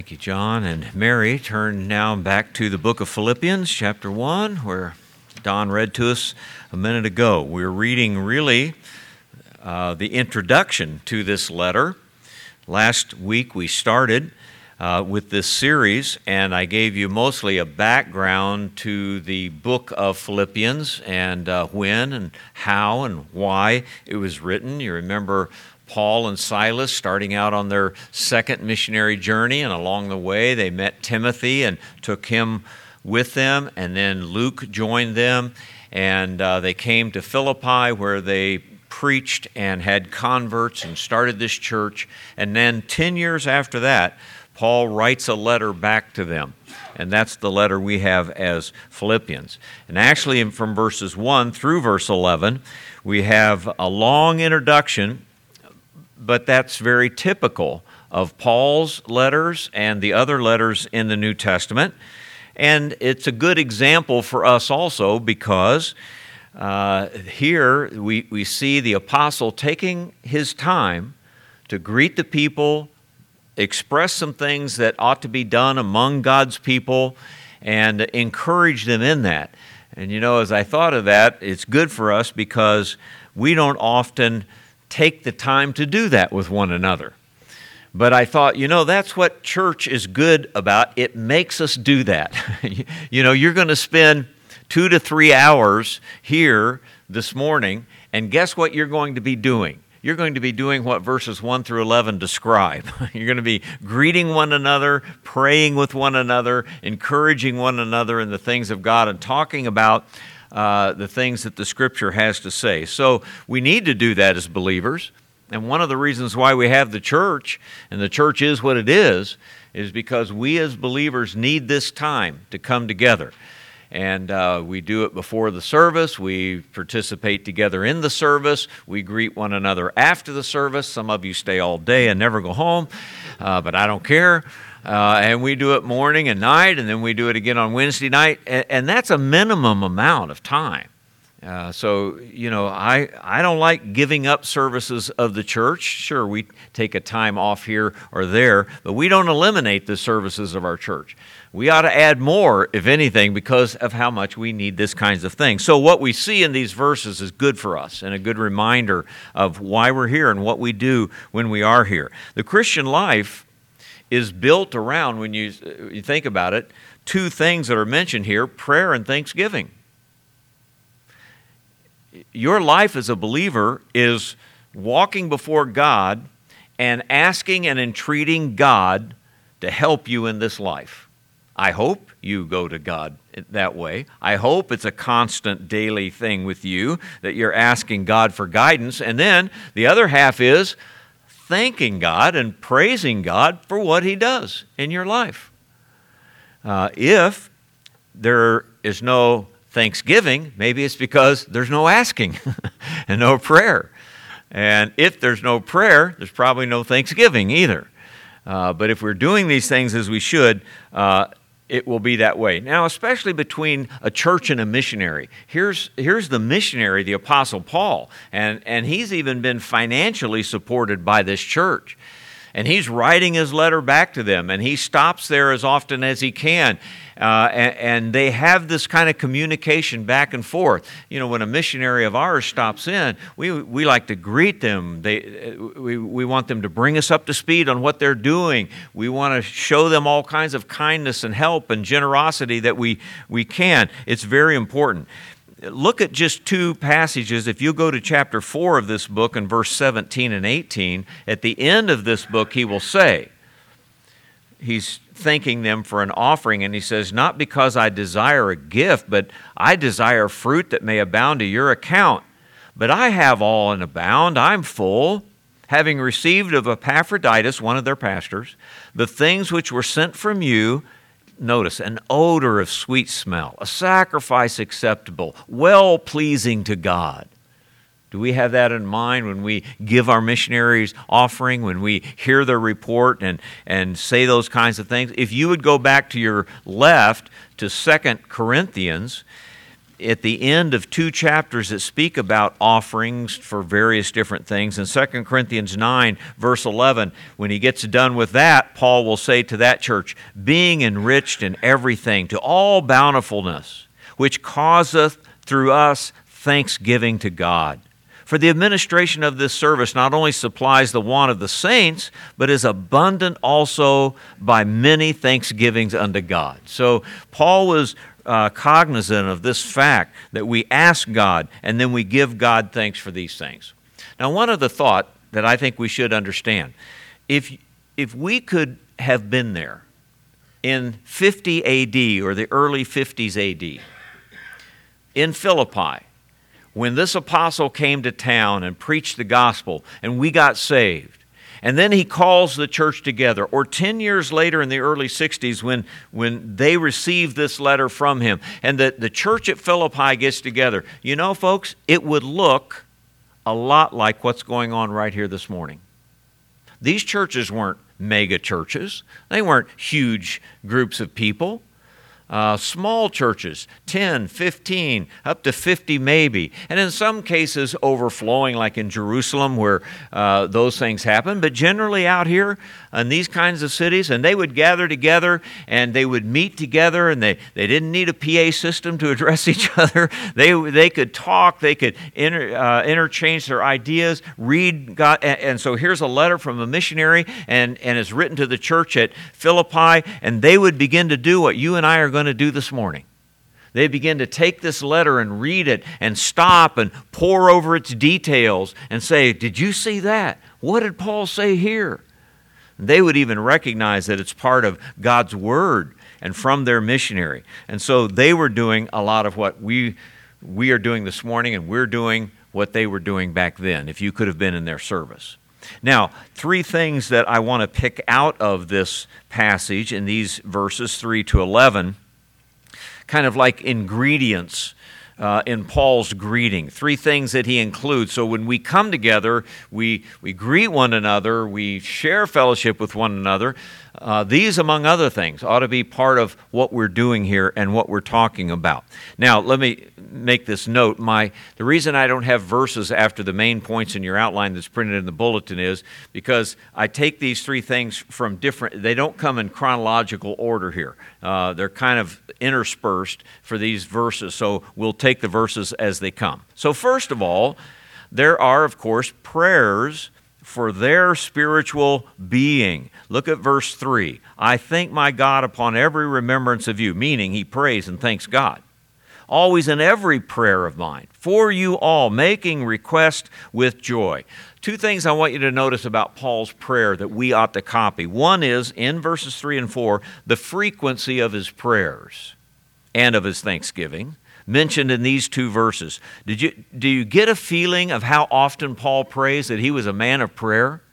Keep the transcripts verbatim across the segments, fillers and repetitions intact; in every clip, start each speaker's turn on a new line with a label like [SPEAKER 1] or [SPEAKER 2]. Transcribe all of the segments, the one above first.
[SPEAKER 1] Thank you, John and Mary. Turn now back to the book of Philippians, chapter one, where Don read to us a minute ago. We're reading really uh, the introduction to this letter. Last week we started uh, with this series, and I gave you mostly a background to the book of Philippians and uh, when and how and why it was written. You remember Paul and Silas starting out on their second missionary journey, and along the way they met Timothy and took him with them, and then Luke joined them, and uh, they came to Philippi where they preached and had converts and started this church. And then ten years after that, Paul writes a letter back to them, and that's the letter we have as Philippians. And actually from verses one through verse eleven, we have a long introduction, but that's very typical of Paul's letters and the other letters in the New Testament. And it's a good example for us also because uh, here we, we see the apostle taking his time to greet the people, express some things that ought to be done among God's people, and encourage them in that. And you know, as I thought of that, it's good for us because we don't often take the time to do that with one another. But I thought, you know, that's what church is good about. It makes us do that. You know, you're going to spend two to three hours here this morning, and guess what you're going to be doing? You're going to be doing what verses one through eleven describe. You're going to be greeting one another, praying with one another, encouraging one another in the things of God, and talking about Uh, the things that the Scripture has to say. So we need to do that as believers. And one of the reasons why we have the church, and the church is what it is, is because we as believers need this time to come together. And uh, we do it before the service. We participate together in the service. We greet one another after the service. Some of you stay all day and never go home, uh, but I don't care. Uh, and we do it morning and night, and then we do it again on Wednesday night, and, and that's a minimum amount of time. Uh, so, you know, I, I don't like giving up services of the church. Sure, we take a time off here or there, but we don't eliminate the services of our church. We ought to add more, if anything, because of how much we need this kinds of things. So what we see in these verses is good for us and a good reminder of why we're here and what we do when we are here. The Christian life is built around, when you, you think about it, two things that are mentioned here, prayer and thanksgiving. Your life as a believer is walking before God and asking and entreating God to help you in this life. I hope you go to God that way. I hope it's a constant daily thing with you, that you're asking God for guidance. And then the other half is thanking God and praising God for what He does in your life. Uh, if there is no thanksgiving, maybe it's because there's no asking and no prayer. And if there's no prayer, there's probably no thanksgiving either. Uh, but if we're doing these things as we should, uh, it will be that way. Now, especially between a church and a missionary. Here's, here's the missionary, the Apostle Paul, and, and he's even been financially supported by this church. And he's writing his letter back to them, and he stops there as often as he can. Uh, and, and they have this kind of communication back and forth. You know, when a missionary of ours stops in, we we like to greet them. They we we want them to bring us up to speed on what they're doing. We want to show them all kinds of kindness and help and generosity that we we can. It's very important. Look at just two passages. If you go to chapter four of this book and verse seventeen and eighteen, at the end of this book he will say, he's thanking them for an offering, and he says, "Not because I desire a gift, but I desire fruit that may abound to your account. But I have all and abound, I'm full, having received of Epaphroditus," one of their pastors, "the things which were sent from you," notice, "an odor of sweet smell, a sacrifice acceptable, well-pleasing to God." Do we have that in mind when we give our missionaries offering, when we hear their report and, and say those kinds of things? If you would go back to your left to Second Corinthians, at the end of two chapters that speak about offerings for various different things. In Second Corinthians nine, verse eleven, when he gets done with that, Paul will say to that church, being enriched in everything, to all bountifulness, which causeth through us thanksgiving to God. For the administration of this service not only supplies the want of the saints, but is abundant also by many thanksgivings unto God. So Paul was uh, cognizant of this fact that we ask God and then we give God thanks for these things. Now, one other thought that I think we should understand. If, if we could have been there in fifty A D or the early fifties A D in Philippi, when this apostle came to town and preached the gospel and we got saved, and then he calls the church together, or ten years later in the early sixties when, when they received this letter from him, and the, the church at Philippi gets together, you know, folks, it would look a lot like what's going on right here this morning. These churches weren't mega churches. They weren't huge groups of people. Uh, small churches, ten, fifteen, up to fifty maybe. And in some cases overflowing, like in Jerusalem where uh, those things happen. But generally out here in these kinds of cities, and they would gather together and they would meet together, and they, they didn't need a P A system to address each other. They they could talk, they could inter, uh, interchange their ideas, read God. And, and so here's a letter from a missionary, and, and it's written to the church at Philippi, and they would begin to do what you and I are going to do this morning. They begin to take this letter and read it and stop and pore over its details and say, did you see that? What did Paul say here? They would even recognize that it's part of God's word and from their missionary. And so they were doing a lot of what we we are doing this morning, and we're doing what they were doing back then, if you could have been in their service. Now, three things that I want to pick out of this passage in these verses three to eleven, kind of like ingredients uh, in Paul's greeting. Three things that he includes. So when we come together, we, we greet one another, we share fellowship with one another. Uh, these, among other things, ought to be part of what we're doing here and what we're talking about. Now, let me make this note. My the reason I don't have verses after the main points in your outline that's printed in the bulletin is because I take these three things from different, they don't come in chronological order here. Uh, they're kind of interspersed for these verses, so we'll take the verses as they come. So first of all, there are, of course, prayers for their spiritual being. Look at verse three. I thank my God upon every remembrance of you, meaning he prays and thanks God. Always in every prayer of mine, for you all, making request with joy. Two things I want you to notice about Paul's prayer that we ought to copy. One is, in verses three and four, the frequency of his prayers and of his thanksgiving, mentioned in these two verses. Did you, do you get a feeling of how often Paul prays, that he was a man of prayer?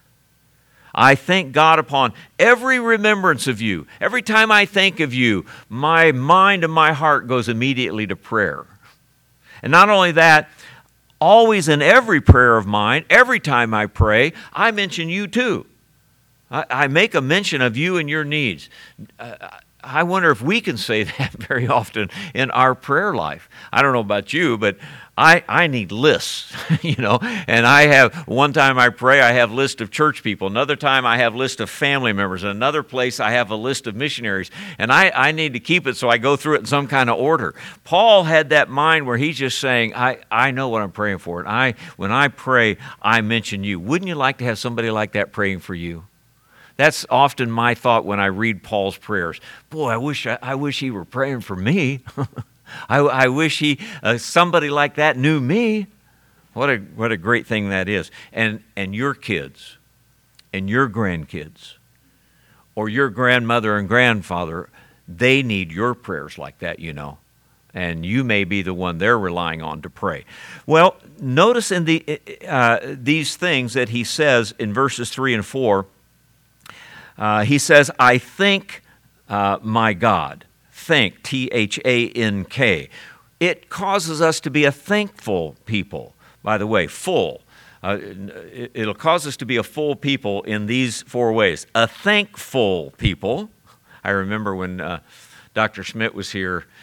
[SPEAKER 1] I thank God upon every remembrance of you. Every time I think of you, my mind and my heart goes immediately to prayer. And not only that, always in every prayer of mine, every time I pray, I mention you too. I, I make a mention of you and your needs. Uh, I wonder if we can say that very often in our prayer life. I don't know about you, but I, I need lists, you know, and I have, one time I pray, I have a list of church people. Another time I have a list of family members. Another place I have a list of missionaries. And I, I need to keep it so I go through it in some kind of order. Paul had that mind where he's just saying, I, I know what I'm praying for. And I, when I pray, I mention you. Wouldn't you like to have somebody like that praying for you? That's often my thought when I read Paul's prayers. Boy, I wish I, I wish he were praying for me. I, I wish he uh, somebody like that knew me. What a what a great thing that is. And and your kids, and your grandkids, or your grandmother and grandfather, they need your prayers like that, you know. And you may be the one they're relying on to pray. Well, notice in the uh, these things that he says in verses three and four. Uh, he says, I thank uh, my God. Thank, T H A N K. It causes us to be a thankful people. By the way, full. Uh, it, it'll cause us to be a full people in these four ways. A thankful people. I remember when uh, Doctor Schmidt was here,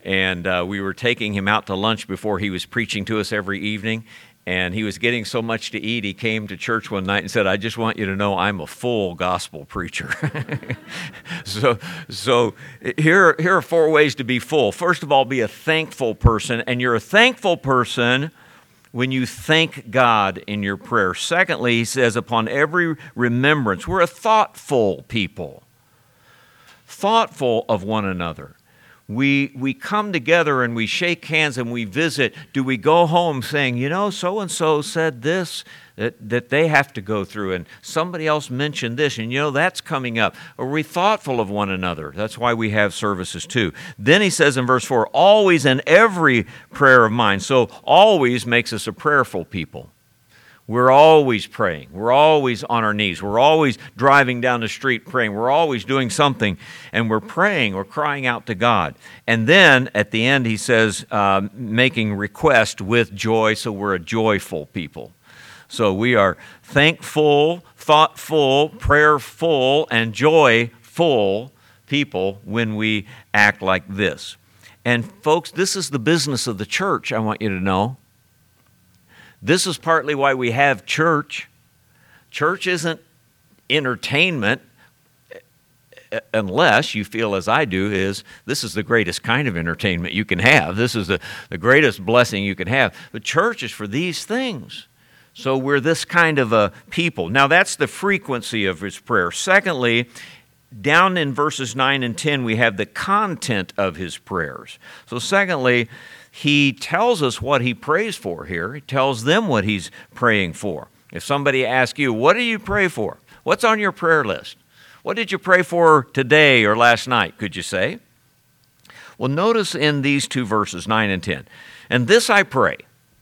[SPEAKER 1] And uh, we were taking him out to lunch before he was preaching to us every evening. And he was getting so much to eat, he came to church one night and said, I just want you to know I'm a full gospel preacher. so so here, here are four ways to be full. First of all, be a thankful person. And you're a thankful person when you thank God in your prayer. Secondly, he says, upon every remembrance, we're a thoughtful people. Thoughtful of one another. We we come together and we shake hands and we visit. Do we go home saying, you know, so-and-so said this, that, that they have to go through, and somebody else mentioned this, and you know, that's coming up. Are we thoughtful of one another? That's why we have services too. Then he says in verse four, always in every prayer of mine. So always makes us a prayerful people. We're always praying. We're always on our knees. We're always driving down the street praying. We're always doing something, and we're praying. We're crying out to God. And then at the end, he says, uh, making request with joy, so we're a joyful people. So we are thankful, thoughtful, prayerful, and joyful people when we act like this. And folks, this is the business of the church, I want you to know. This is partly why we have church. Church isn't entertainment unless you feel as I do is this is the greatest kind of entertainment you can have. This is the, the greatest blessing you can have. The church is for these things. So we're this kind of a people. Now that's the frequency of his prayer. Secondly, down in verses nine and ten, we have the content of his prayers. So secondly, he tells us what he prays for here. He tells them what he's praying for. If somebody asks you, what do you pray for? What's on your prayer list? What did you pray for today or last night, could you say? Well, notice in these two verses, nine and ten, and this I pray.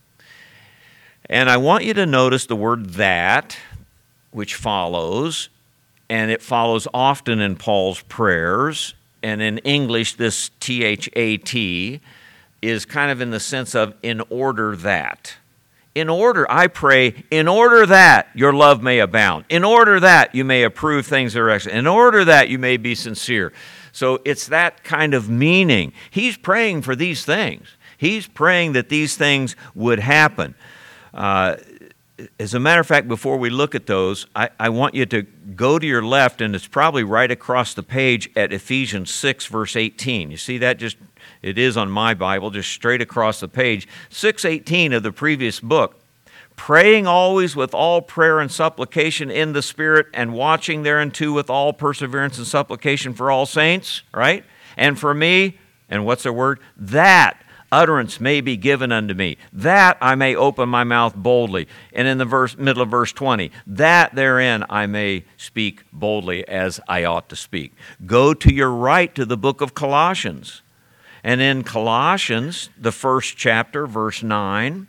[SPEAKER 1] And I want you to notice the word that, which follows, and it follows often in Paul's prayers. And in English, this T H A T is kind of in the sense of in order that. In order, I pray, in order that your love may abound. In order that you may approve things that are excellent. In order that you may be sincere. So it's that kind of meaning. He's praying for these things. He's praying that these things would happen. Uh, as a matter of fact, before we look at those, I, I want you to go to your left, and it's probably right across the page at Ephesians six, verse eighteen. You see that? Just it is on my Bible, just straight across the page. six eighteen of the previous book. Praying always with all prayer and supplication in the Spirit, and watching thereunto with all perseverance and supplication for all saints, right? And for me, and what's the word? That utterance may be given unto me, that I may open my mouth boldly. And in the verse, middle of verse twenty, that therein I may speak boldly as I ought to speak. Go to your right to the book of Colossians. And in Colossians, the first chapter, verse nine,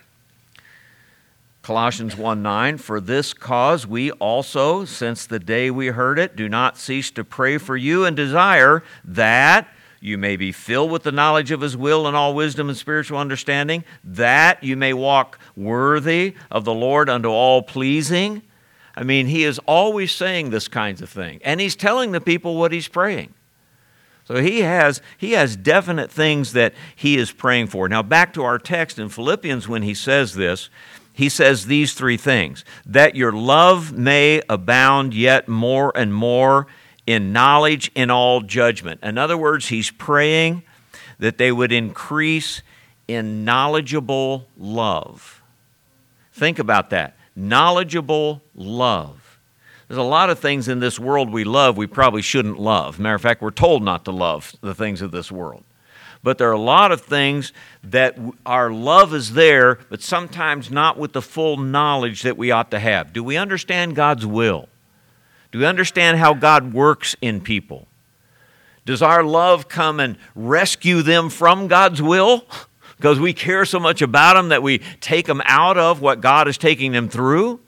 [SPEAKER 1] Colossians one nine, for this cause we also, since the day we heard it, do not cease to pray for you and desire that you may be filled with the knowledge of his will and all wisdom and spiritual understanding, that you may walk worthy of the Lord unto all pleasing. I mean, he is always saying this kinds of thing. And he's telling the people what he's praying. So he has, he has definite things that he is praying for. Now back to our text in Philippians when he says this, he says these three things, that your love may abound yet more and more in knowledge, in all judgment. In other words, he's praying that they would increase in knowledgeable love. Think about that. Knowledgeable love. There's a lot of things in this world we love we probably shouldn't love. Matter of fact, we're told not to love the things of this world. But there are a lot of things that our love is there, but sometimes not with the full knowledge that we ought to have. Do we understand God's will? Do we understand how God works in people? Does our love come and rescue them from God's will? Because we care so much about them that we take them out of what God is taking them through?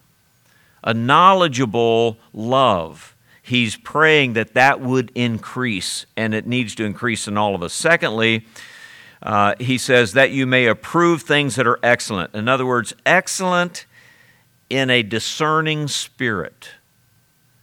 [SPEAKER 1] A knowledgeable love. He's praying that that would increase, and it needs to increase in all of us. Secondly, uh, he says that you may approve things that are excellent. In other words, excellent in a discerning spirit.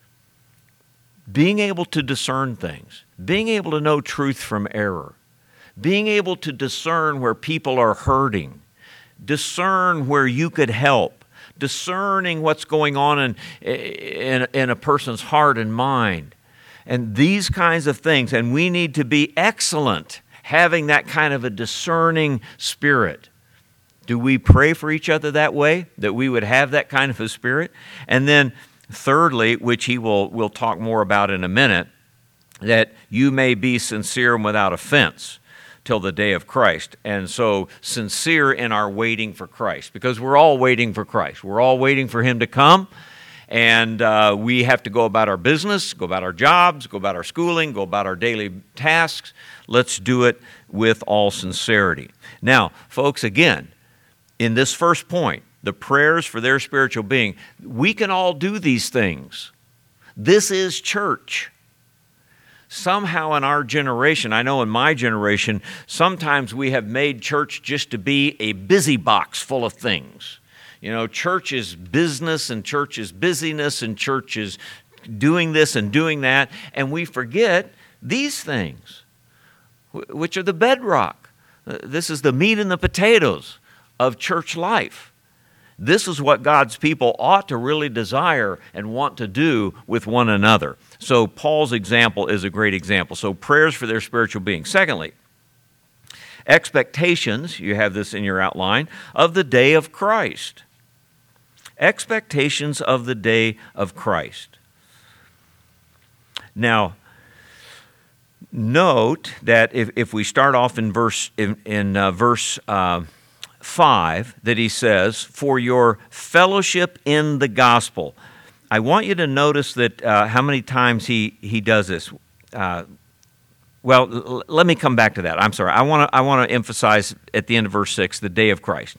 [SPEAKER 1] Being able to discern things, being able to know truth from error, being able to discern where people are hurting, discern where you could help, discerning what's going on in, in, in a person's heart and mind, and these kinds of things. And we need to be excellent, having that kind of a discerning spirit. Do we pray for each other that way, that we would have that kind of a spirit? And then thirdly, which he will will talk more about in a minute, that you may be sincere and without offense till the day of Christ. And so sincere in our waiting for Christ, because we're all waiting for Christ. We're all waiting for him to come, and uh, we have to go about our business, go about our jobs, go about our schooling, go about our daily tasks. Let's do it with all sincerity. Now, folks, again, in this first point, the prayers for their spiritual being, we can all do these things. This is church. Somehow in our generation, I know in my generation, sometimes we have made church just to be a busy box full of things. You know, church is business, and church is busyness, and church is doing this and doing that, and we forget these things, which are the bedrock. This is the meat and the potatoes of church life. This is what God's people ought to really desire and want to do with one another. So Paul's example is a great example. So prayers for their spiritual being. Secondly, expectations, you have this in your outline, of the day of Christ. Expectations of the day of Christ. Now, note that if, if we start off in verse in, in uh, verse uh, five, that he says, for your fellowship in the gospel. I want you to notice that uh, how many times he, he does this. Uh, well, l- let me come back to that. I'm sorry. I want to I want to emphasize at the end of verse six, the day of Christ.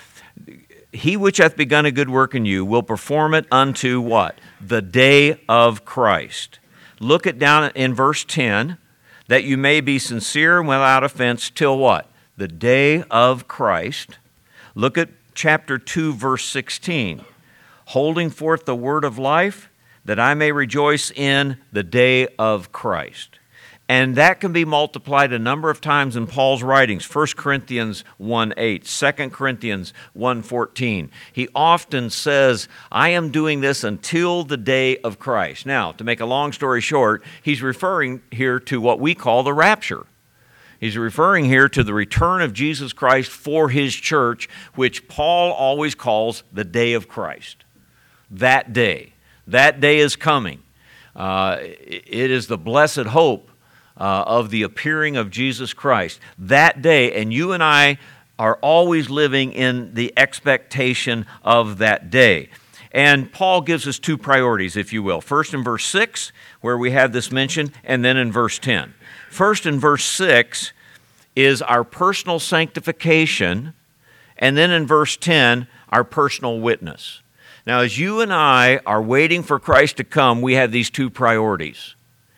[SPEAKER 1] He which hath begun a good work in you will perform it unto what? The day of Christ. Look at down in verse ten, that you may be sincere and without offense till what? The day of Christ. Look at chapter two, verse sixteen. Holding forth the word of life, that I may rejoice in the day of Christ. And that can be multiplied a number of times in Paul's writings. First Corinthians one eight, Second Corinthians one fourteen. He often says, I am doing this until the day of Christ. Now, to make a long story short, he's referring here to what we call the rapture. He's referring here to the return of Jesus Christ for his church, which Paul always calls the day of Christ. That day. That day is coming. Uh, it is the blessed hope uh, of the appearing of Jesus Christ. That day, and you and I are always living in the expectation of that day. And Paul gives us two priorities, if you will. First in verse six, where we have this mentioned, and then in verse ten. First in verse six is our personal sanctification, and then in verse ten, our personal witness. Now, as you and I are waiting for Christ to come, we have these two priorities.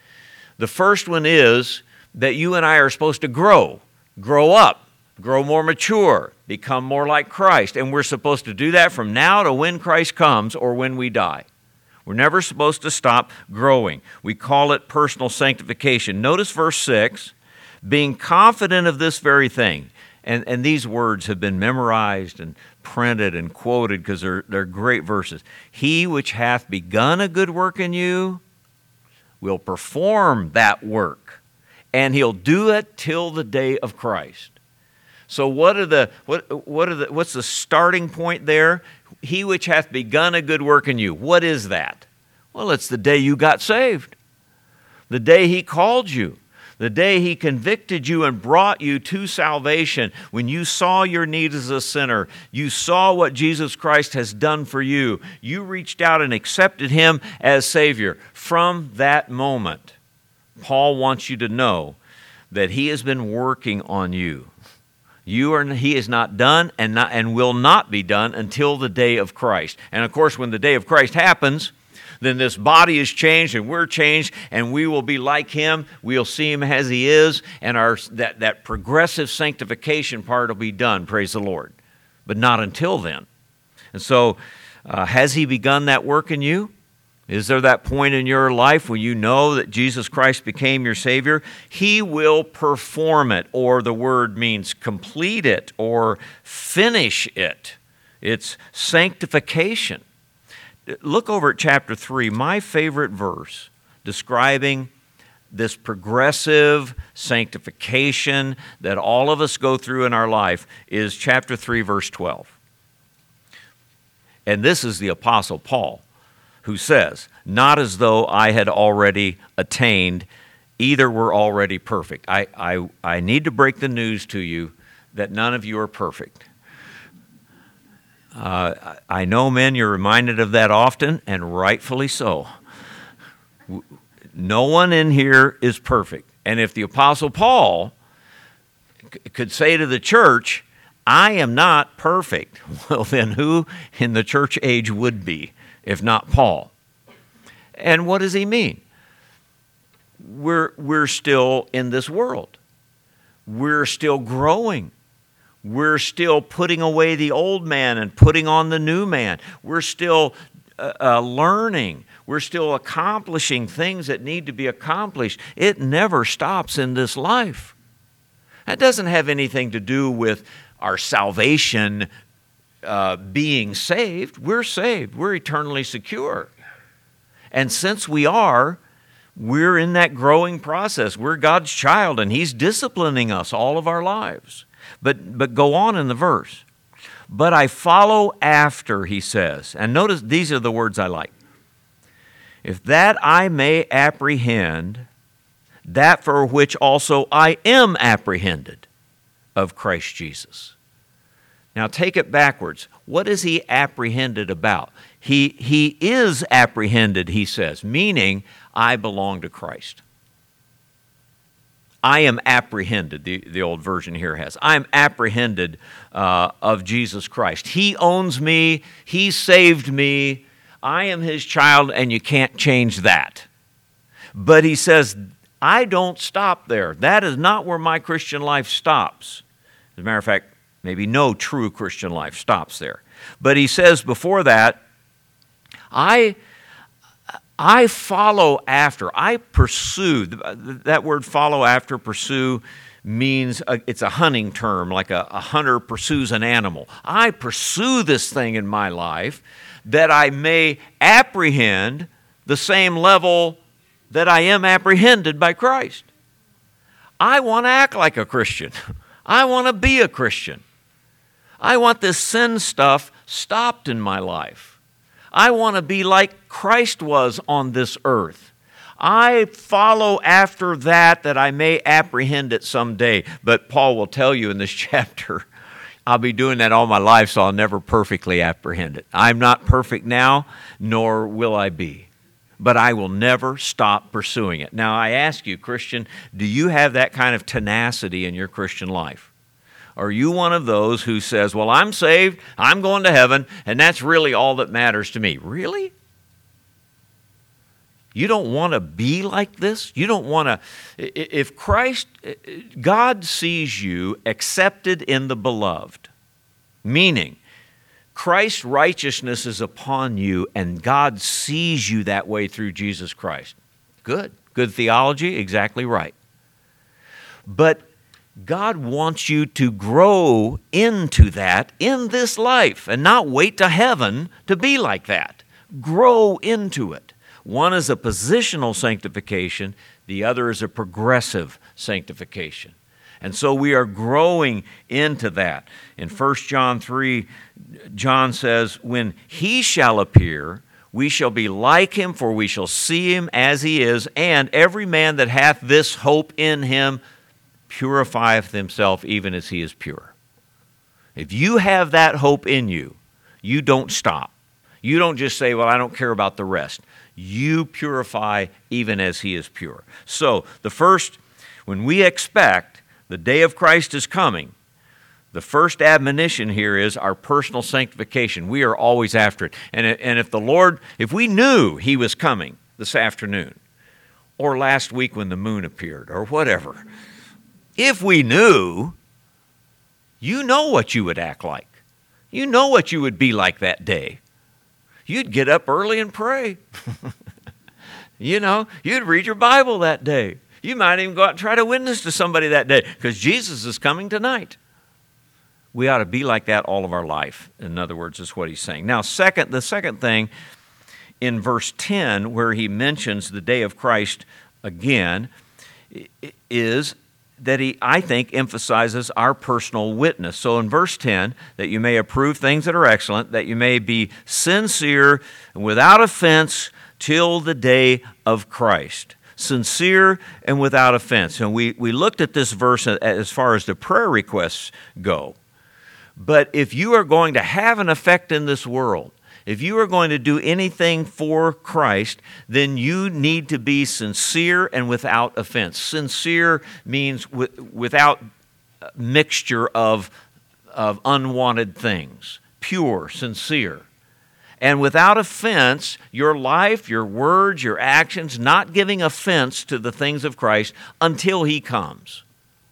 [SPEAKER 1] The first one is that you and I are supposed to grow, grow up, grow more mature, become more like Christ, and we're supposed to do that from now to when Christ comes or when we die. We're never supposed to stop growing. We call it personal sanctification. Notice verse six, being confident of this very thing. And, and these words have been memorized and printed and quoted because they're, they're great verses. He which hath begun a good work in you will perform that work, and he'll do it till the day of Christ. So what are the what what are the what's the starting point there? He which hath begun a good work in you. What is that? Well, it's the day you got saved. The day he called you. The day he convicted you and brought you to salvation, when you saw your need as a sinner, you saw what Jesus Christ has done for you, you reached out and accepted him as Savior. From that moment, Paul wants you to know that he has been working on you. You are, he is not done and, not, and will not be done until the day of Christ. And of course, when the day of Christ happens, then this body is changed and we're changed and we will be like him. We'll see him as he is, and our that, that progressive sanctification part will be done, praise the Lord. But not until then. And so, uh, has he begun that work in you? Is there that point in your life when you know that Jesus Christ became your Savior? He will perform it, or the word means complete it or finish it. It's sanctification. Look over at chapter three, my favorite verse describing this progressive sanctification that all of us go through in our life is chapter three, verse twelve. And this is the Apostle Paul, who says, not as though I had already attained, either were already perfect. I, I, I need to break the news to you that none of you are perfect. Uh, I know, men, you're reminded of that often, and rightfully so. No one in here is perfect. And if the Apostle Paul c- could say to the church, I am not perfect, well, then who in the church age would be, if not Paul? And what does he mean? We're, we're still in this world. We're still growing. We're still putting away the old man and putting on the new man. We're still uh, uh, learning. We're still accomplishing things that need to be accomplished. It never stops in this life. That doesn't have anything to do with our salvation uh, being saved. We're saved. We're eternally secure. And since we are, we're in that growing process. We're God's child, and He's disciplining us all of our lives. But, but go on in the verse. But I follow after, he says. And notice these are the words I like. If that I may apprehend that for which also I am apprehended of Christ Jesus. Now take it backwards. What is he apprehended about? He, he is apprehended, he says, meaning I belong to Christ. I am apprehended, the, the old version here has. I am apprehended uh, of Jesus Christ. He owns me. He saved me. I am His child, and you can't change that. But he says, I don't stop there. That is not where my Christian life stops. As a matter of fact, maybe no true Christian life stops there. But he says before that, I... I follow after, I pursue. That word follow after, pursue, means a, it's a hunting term, like a, a hunter pursues an animal. I pursue this thing in my life that I may apprehend the same level that I am apprehended by Christ. I want to act like a Christian. I want to be a Christian. I want this sin stuff stopped in my life. I want to be like Christ was on this earth. I follow after that that I may apprehend it someday. But Paul will tell you in this chapter, I'll be doing that all my life, so I'll never perfectly apprehend it. I'm not perfect now, nor will I be. But I will never stop pursuing it. Now I ask you, Christian, do you have that kind of tenacity in your Christian life? Are you one of those who says, well, I'm saved, I'm going to heaven, and that's really all that matters to me? Really? You don't want to be like this? You don't want to... If Christ, God sees you accepted in the beloved, meaning Christ's righteousness is upon you, and God sees you that way through Jesus Christ. Good. Good theology, exactly right. But God wants you to grow into that in this life and not wait to heaven to be like that. Grow into it. One is a positional sanctification, the other is a progressive sanctification. And so we are growing into that. In First John three, John says, when He shall appear, we shall be like Him, for we shall see Him as He is, and every man that hath this hope in Him purifieth himself even as He is pure. If you have that hope in you, you don't stop. You don't just say, well, I don't care about the rest. You purify even as He is pure. So the first, when we expect the day of Christ is coming, the first admonition here is our personal sanctification. We are always after it. And, and if the Lord, if we knew He was coming this afternoon, or last week when the moon appeared, or whatever, if we knew, you know what you would act like. You know what you would be like that day. you'd get up early and pray. You know, you'd read your Bible that day. You might even go out and try to witness to somebody that day because Jesus is coming tonight. We ought to be like that all of our life. In other words, is what he's saying. Now, second, the second thing in verse ten, where he mentions the day of Christ again, is that he, I think, emphasizes our personal witness. So in verse ten, that you may approve things that are excellent, that you may be sincere and without offense till the day of Christ. Sincere and without offense. And we, we looked at this verse as far as the prayer requests go. But if you are going to have an effect in this world, if you are going to do anything for Christ, then you need to be sincere and without offense. Sincere means w- without mixture of, of unwanted things. Pure, sincere. And without offense, your life, your words, your actions, not giving offense to the things of Christ until He comes.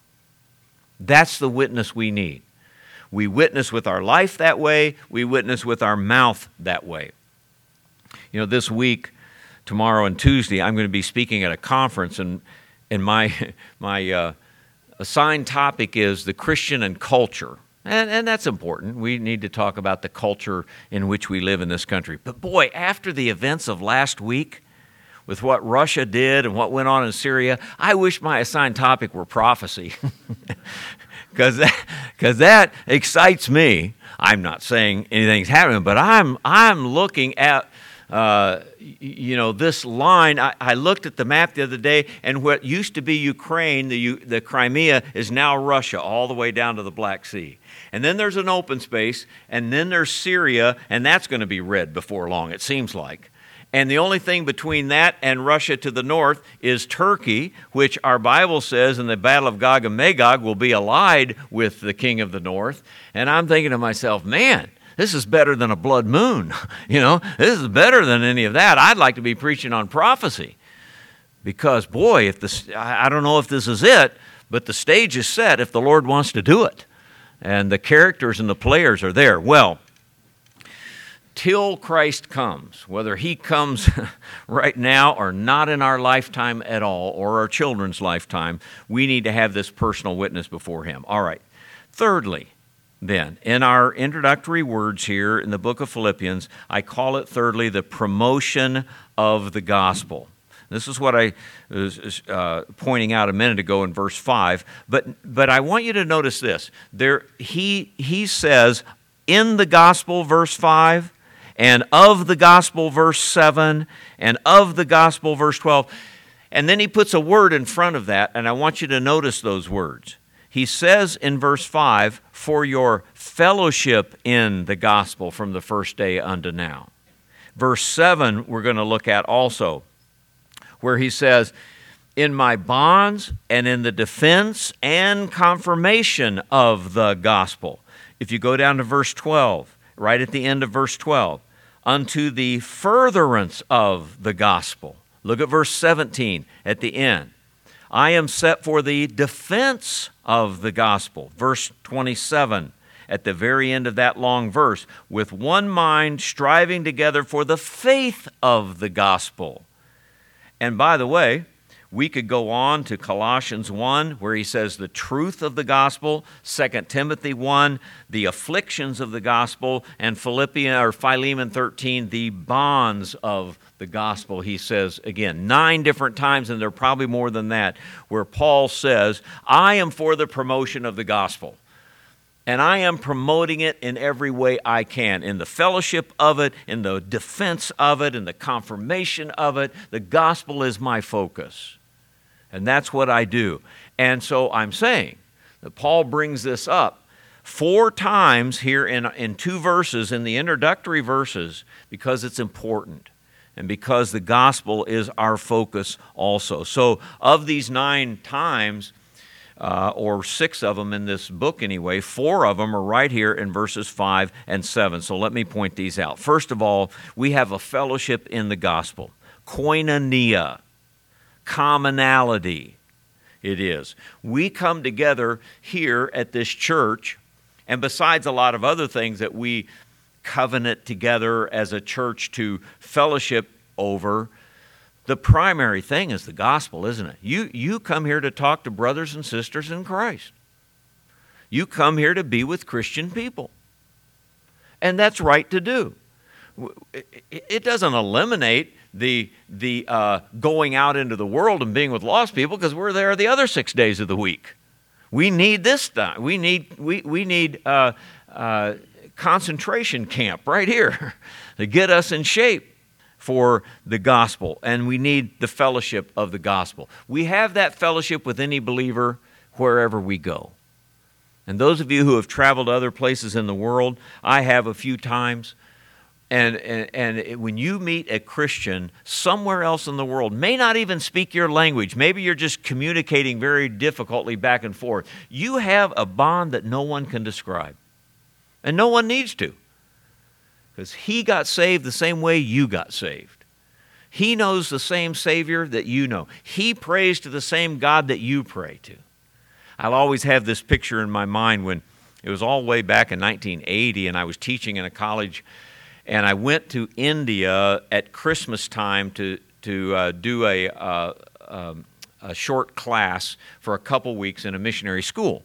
[SPEAKER 1] That's the witness we need. We witness with our life that way. We witness with our mouth that way. You know, this week, tomorrow and Tuesday, I'm going to be speaking at a conference, and and my my uh, assigned topic is the Christian and culture. And, and that's important. We need to talk about the culture in which we live in this country. But boy, after the events of last week, with what Russia did and what went on in Syria, I wish my assigned topic were prophecy. Because that, 'cause that excites me. I'm not saying anything's happening, but I'm I'm looking at uh, you know this line. I, I looked at the map the other day, and what used to be Ukraine, the the Crimea, is now Russia, all the way down to the Black Sea. And then there's an open space, and then there's Syria, and that's going to be red before long, it seems like. And the only thing between that and Russia to the north is Turkey, which our Bible says in the Battle of Gog and Magog will be allied with the king of the north. And I'm thinking to myself, man, this is better than a blood moon. You know, this is better than any of that. I'd like to be preaching on prophecy. Because, boy, if this, I don't know if this is it, but the stage is set if the Lord wants to do it. And the characters and the players are there. Well, till Christ comes, whether He comes right now or not in our lifetime at all, or our children's lifetime, we need to have this personal witness before Him. All right. Thirdly, then, in our introductory words here in the book of Philippians, I call it thirdly the promotion of the gospel. This is what I was uh, pointing out a minute ago in verse five. But but I want you to notice this. There, he he says in the gospel, verse five, and of the gospel, verse seven, and of the gospel, verse twelve. And then he puts a word in front of that, and I want you to notice those words. He says in verse five, for your fellowship in the gospel from the first day unto now. Verse seven we're going to look at also, where he says, in my bonds and in the defense and confirmation of the gospel. If you go down to verse twelve, right at the end of verse twelve, unto the furtherance of the gospel. Look at verse seventeen at the end. I am set for the defense of the gospel. Verse twenty-seven at the very end of that long verse, with one mind striving together for the faith of the gospel. And by the way, we could go on to Colossians one, where he says the truth of the gospel, Second Timothy one, the afflictions of the gospel, and Philippians or Philemon thirteen, the bonds of the gospel. He says again, nine different times, and there are probably more than that, where Paul says, I am for the promotion of the gospel. And I am promoting it in every way I can, in the fellowship of it, in the defense of it, in the confirmation of it. The gospel is my focus. And that's what I do. And so I'm saying that Paul brings this up four times here in, in two verses, in the introductory verses, because it's important and because the gospel is our focus also. So of these nine times, Uh, or six of them in this book anyway, four of them are right here in verses five and seven. So let me point these out. First of all, we have a fellowship in the gospel. Koinonia, commonality, it is. We come together here at this church, and besides a lot of other things that we covenant together as a church to fellowship over, the primary thing is the gospel, isn't it? You, you come here to talk to brothers and sisters in Christ. You come here to be with Christian people. And that's right to do. It doesn't eliminate the, the uh, going out into the world and being with lost people, because we're there the other six days of the week. We need this time. We need, we, we need uh, uh, concentration camp right here to get us in shape for the gospel, and we need the fellowship of the gospel. We have that fellowship with any believer wherever we go. And those of you who have traveled to other places in the world, I have a few times, and, and, and it, when you meet a Christian somewhere else in the world, may not even speak your language, maybe you're just communicating very difficultly back and forth, you have a bond that no one can describe, and no one needs to. Because he got saved the same way you got saved. He knows the same Savior that you know. He prays to the same God that you pray to. I'll always have this picture in my mind when it was all the way back in nineteen eighty, and I was teaching in a college, and I went to India at Christmas time to, to uh, do a, uh, um, a short class for a couple weeks in a missionary school.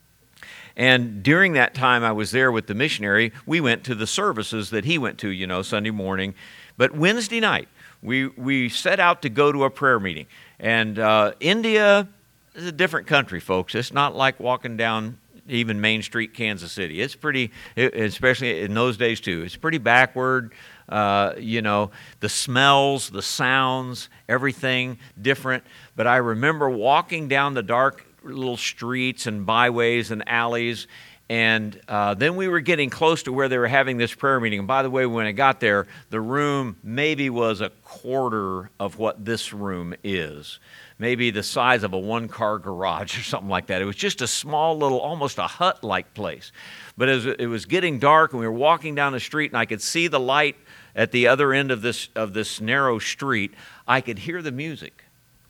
[SPEAKER 1] And during that time I was there with the missionary, we went to the services that he went to, you know, Sunday morning. But Wednesday night, we, we set out to go to a prayer meeting. And uh, India is a different country, folks. It's not like walking down even Main Street, Kansas City. It's pretty, especially in those days too, it's pretty backward. Uh, you know, the smells, the sounds, everything different. But I remember walking down the dark little streets and byways and alleys, and uh, then we were getting close to where they were having this prayer meeting. And by the way, when I got there, the room maybe was a quarter of what this room is, maybe the size of a one-car garage or something like that. It was just a small little, almost a hut-like place. But as it was getting dark, and we were walking down the street, and I could see the light at the other end of this of this narrow street, I could hear the music.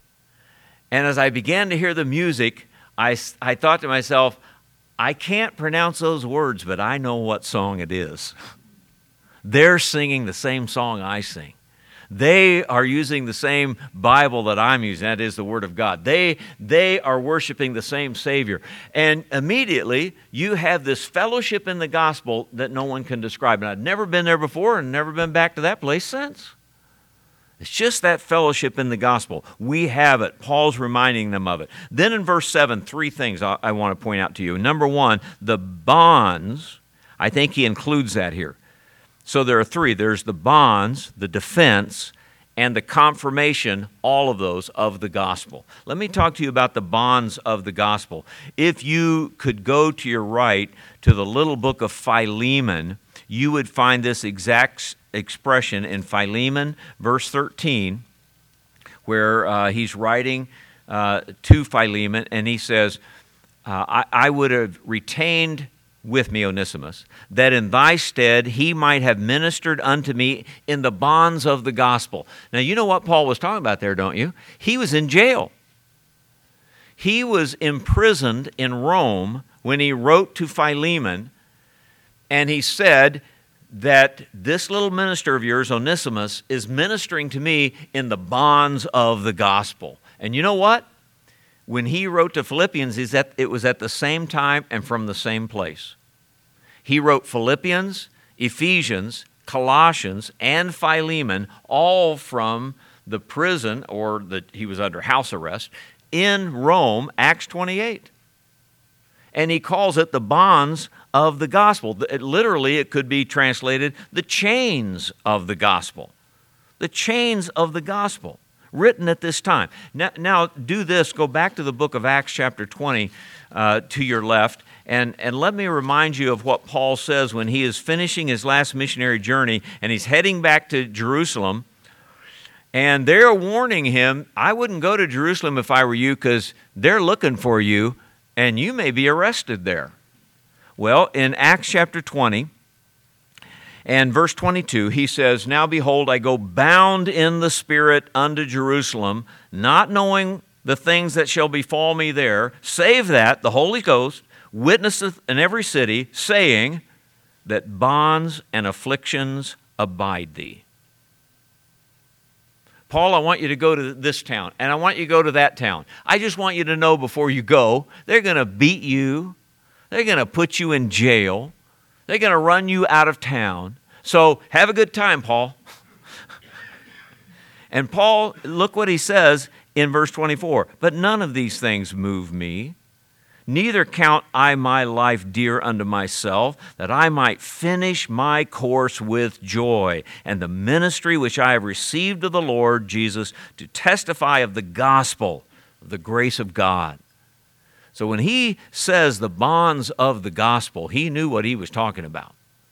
[SPEAKER 1] And as I began to hear the music, I, I thought to myself, I can't pronounce those words, but I know what song it is. They're singing the same song I sing. They are using the same Bible that I'm using, that is the Word of God. They, they are worshiping the same Savior. And immediately, you have this fellowship in the gospel that no one can describe. And I've never been there before and never been back to that place since. It's just that fellowship in the gospel. We have it. Paul's reminding them of it. Then in verse seven, three things I, I want to point out to you. Number one, the bonds. I think he includes that here. So there are three. There's the bonds, the defense, and the confirmation, all of those, of the gospel. Let me talk to you about the bonds of the gospel. If you could go to your right to the little book of Philemon, you would find this exact expression in Philemon, verse thirteen, where uh, he's writing uh, to Philemon, and he says, uh, I, I would have retained with me Onesimus, that in thy stead he might have ministered unto me in the bonds of the gospel. Now, you know what Paul was talking about there, don't you? He was in jail. He was imprisoned in Rome when he wrote to Philemon, and he said that this little minister of yours, Onesimus, is ministering to me in the bonds of the gospel. And you know what? When he wrote to Philippians, is that it was at the same time and from the same place. He wrote Philippians, Ephesians, Colossians, and Philemon, all from the prison, or the, he was under house arrest, in Rome, Acts twenty-eight. And he calls it the bonds of the gospel. It, literally, it could be translated the chains of the gospel. The chains of the gospel, written at this time. Now, now do this. Go back to the book of Acts chapter twenty uh, to your left, and, and let me remind you of what Paul says when he is finishing his last missionary journey, and he's heading back to Jerusalem, and they're warning him, I wouldn't go to Jerusalem if I were you, because they're looking for you, and you may be arrested there. Well, in Acts chapter twenty, and verse twenty-two, he says, Now behold, I go bound in the Spirit unto Jerusalem, not knowing the things that shall befall me there, save that the Holy Ghost witnesseth in every city, saying, that bonds and afflictions abide thee. Paul, I want you to go to this town, and I want you to go to that town. I just want you to know before you go, they're going to beat you. They're going to put you in jail. They're going to run you out of town. So have a good time, Paul. And Paul, look what he says in verse twenty-four. But none of these things move me. Neither count I my life dear unto myself, that I might finish my course with joy, and the ministry which I have received of the Lord Jesus to testify of the gospel, of the grace of God. So when he says the bonds of the gospel, he knew what he was talking about.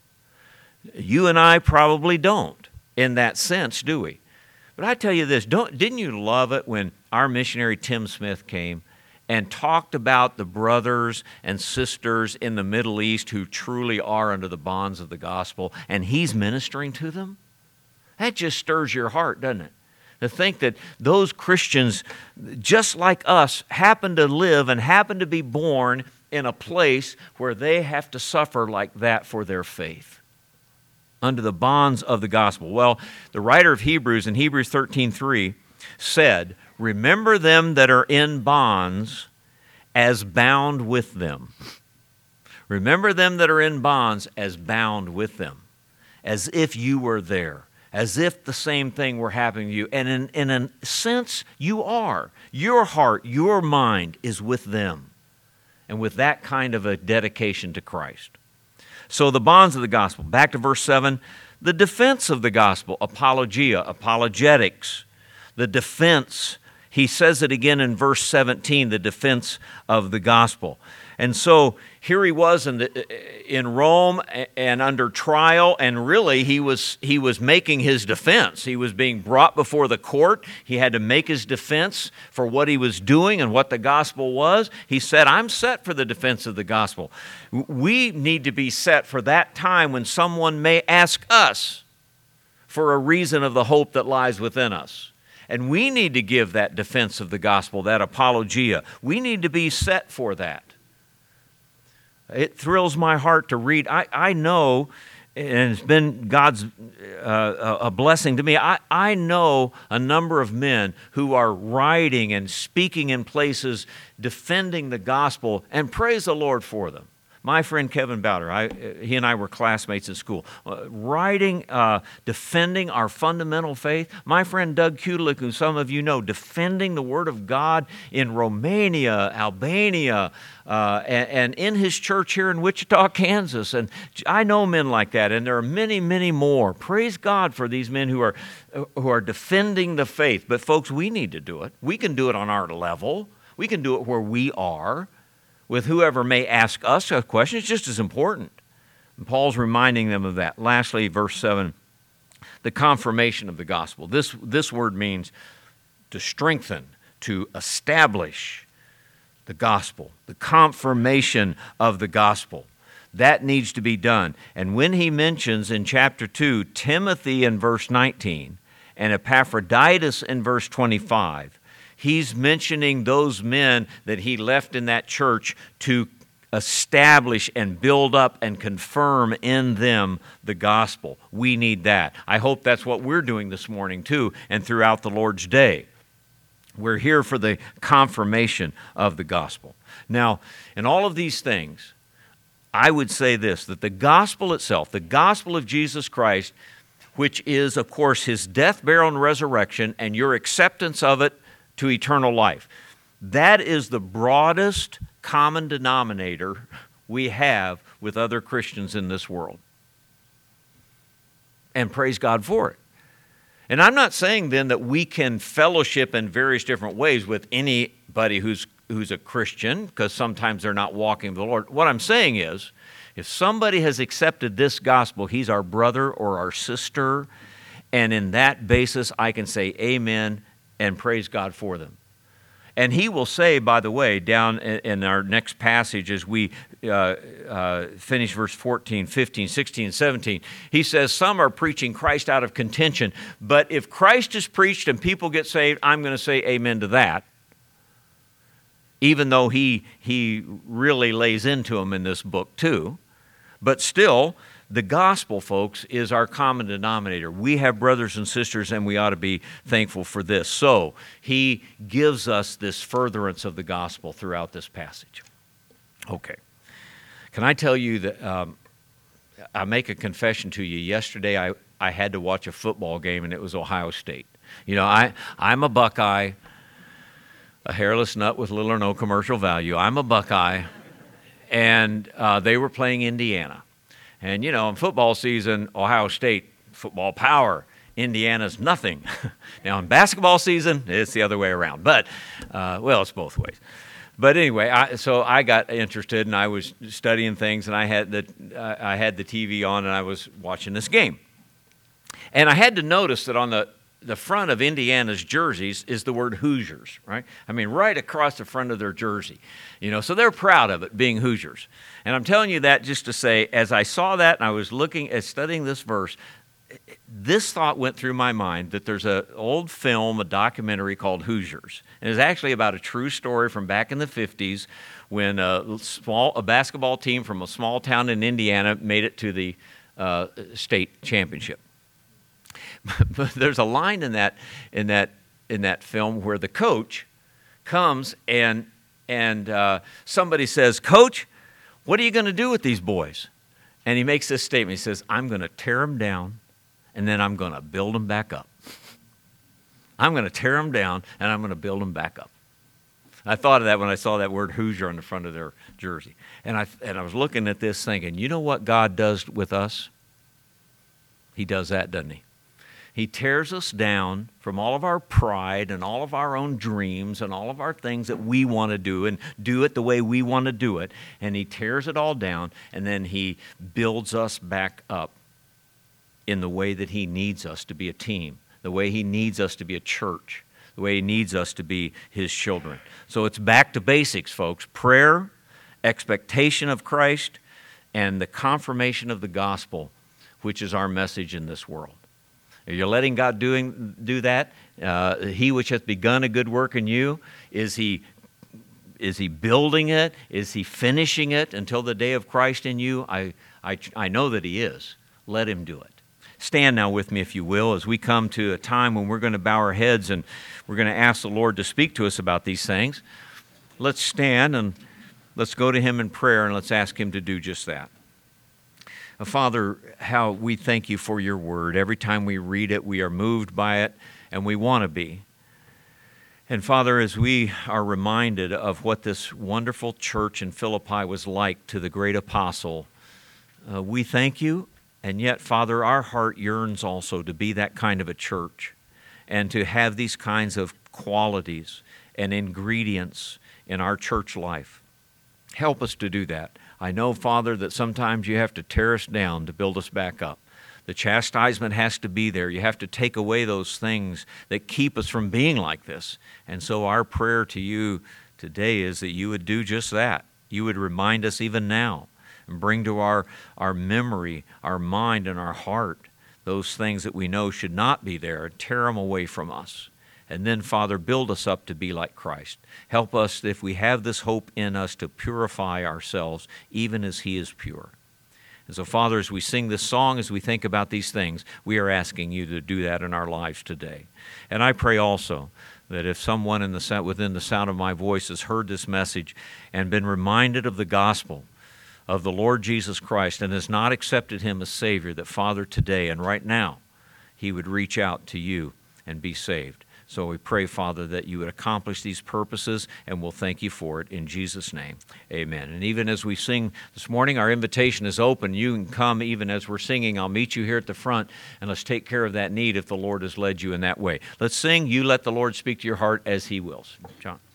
[SPEAKER 1] You and I probably don't in that sense, do we? But I tell you this, don't, didn't you love it when our missionary Tim Smith came and talked about the brothers and sisters in the Middle East who truly are under the bonds of the gospel, and he's ministering to them? That just stirs your heart, doesn't it? To think that those Christians, just like us, happen to live and happen to be born in a place where they have to suffer like that for their faith, under the bonds of the gospel. Well, the writer of Hebrews in Hebrews thirteen three said, remember them that are in bonds as bound with them. Remember them that are in bonds as bound with them, as if you were there, as if the same thing were happening to you. And in, in a sense, you are. Your heart, your mind is with them, and with that kind of a dedication to Christ. So the bonds of the gospel. Back to verse seven, the defense of the gospel, apologia, apologetics, the defense. He says it again in verse seventeen, the defense of the gospel. And so here he was in, the, in Rome and under trial, and really he was, he was making his defense. He was being brought before the court. He had to make his defense for what he was doing and what the gospel was. He said, I'm set for the defense of the gospel. We need to be set for that time when someone may ask us for a reason of the hope that lies within us. And we need to give that defense of the gospel, that apologia. We need to be set for that. It thrills my heart to read. I, I know, and it's been God's uh, a blessing to me, I, I know a number of men who are writing and speaking in places defending the gospel, and praise the Lord for them. My friend Kevin Bowder, I, he and I were classmates in school, uh, writing, uh, defending our fundamental faith. My friend Doug Kudelik, who some of you know, defending the Word of God in Romania, Albania, uh, and, and in his church here in Wichita, Kansas. And I know men like that, and there are many, many more. Praise God for these men who are, who are defending the faith. But folks, we need to do it. We can do it on our level. We can do it where we are, with whoever may ask us a question. It's just as important. And Paul's reminding them of that. Lastly, verse seven, the confirmation of the gospel. This, this word means to strengthen, to establish the gospel, the confirmation of the gospel. That needs to be done. And when he mentions in chapter two, Timothy in verse nineteen, and Epaphroditus in verse twenty-five, he's mentioning those men that he left in that church to establish and build up and confirm in them the gospel. We need that. I hope that's what we're doing this morning too, and throughout the Lord's day. We're here for the confirmation of the gospel. Now, in all of these things, I would say this, that the gospel itself, the gospel of Jesus Christ, which is, of course, his death, burial, and resurrection, and your acceptance of it to eternal life. That is the broadest common denominator we have with other Christians in this world. And praise God for it. And I'm not saying then that we can fellowship in various different ways with anybody who's who's a Christian, because sometimes they're not walking with the Lord. What I'm saying is, if somebody has accepted this gospel, he's our brother or our sister, and in that basis I can say amen and praise God for them. And he will say, by the way, down in our next passage as we uh, uh, finish verse fourteen, fifteen, sixteen, seventeen, he says, some are preaching Christ out of contention, but if Christ is preached and people get saved, I'm going to say amen to that, even though he, he really lays into them in this book too. But still, the gospel, folks, is our common denominator. We have brothers and sisters, and we ought to be thankful for this. So he gives us this furtherance of the gospel throughout this passage. Okay. Can I tell you that um, I make a confession to you. Yesterday I, I had to watch a football game, and it was Ohio State. You know, I, I'm a Buckeye, a hairless nut with little or no commercial value. I'm a Buckeye, and uh, they were playing Indiana. And, you know, in football season, Ohio State, football power. Indiana's nothing. Now, in basketball season, it's the other way around. But, uh, well, it's both ways. But anyway, I, so I got interested, and I was studying things, and I had the uh, I had the T V on, and I was watching this game. And I had to notice that on the, the front of Indiana's jerseys is the word Hoosiers, right? I mean, right across the front of their jersey. You know, so they're proud of it, being Hoosiers. And I'm telling you that just to say, as I saw that and I was looking at studying this verse, this thought went through my mind that there's an old film, a documentary called Hoosiers. And it's actually about a true story from back in the fifties when a, small, a basketball team from a small town in Indiana made it to the uh, state championship. But there's a line in that in that in that film where the coach comes and and uh, somebody says, "Coach, what are you going to do with these boys?" And he makes this statement. He says, "I'm going to tear them down, and then I'm going to build them back up. I'm going to tear them down, and I'm going to build them back up." I thought of that when I saw that word Hoosier on the front of their jersey. And I and I was looking at this thinking, you know what God does with us? He does that, doesn't he? He tears us down from all of our pride and all of our own dreams and all of our things that we want to do and do it the way we want to do it. And he tears it all down, and then he builds us back up in the way that he needs us to be a team, the way he needs us to be a church, the way he needs us to be his children. So it's back to basics, folks. Prayer, expectation of Christ, and the confirmation of the gospel, which is our message in this world. You're letting God doing do that. Uh, he which hath begun a good work in you, is he is he building it? Is he finishing it until the day of Christ in you? I I I know that he is. Let him do it. Stand now with me, if you will, as we come to a time when we're going to bow our heads and we're going to ask the Lord to speak to us about these things. Let's stand and let's go to him in prayer, and let's ask him to do just that. Father, how we thank you for your word. Every time we read it, we are moved by it, and we want to be. And Father, as we are reminded of what this wonderful church in Philippi was like to the great apostle, uh, we thank you, and yet, Father, our heart yearns also to be that kind of a church and to have these kinds of qualities and ingredients in our church life. Help us to do that. I know, Father, that sometimes you have to tear us down to build us back up. The chastisement has to be there. You have to take away those things that keep us from being like this. And so our prayer to you today is that you would do just that. You would remind us even now and bring to our, our memory, our mind, and our heart those things that we know should not be there, and tear them away from us. And then, Father, build us up to be like Christ. Help us, if we have this hope in us, to purify ourselves even as he is pure. And so, Father, as we sing this song, as we think about these things, we are asking you to do that in our lives today. And I pray also that if someone in the within the sound of my voice has heard this message and been reminded of the gospel of the Lord Jesus Christ and has not accepted him as Savior, that, Father, today and right now, he would reach out to you and be saved. So we pray, Father, that you would accomplish these purposes, and we'll thank you for it in Jesus' name. Amen. And even as we sing this morning, our invitation is open. You can come even as we're singing. I'll meet you here at the front, and let's take care of that need if the Lord has led you in that way. Let's sing. You let the Lord speak to your heart as he wills. John.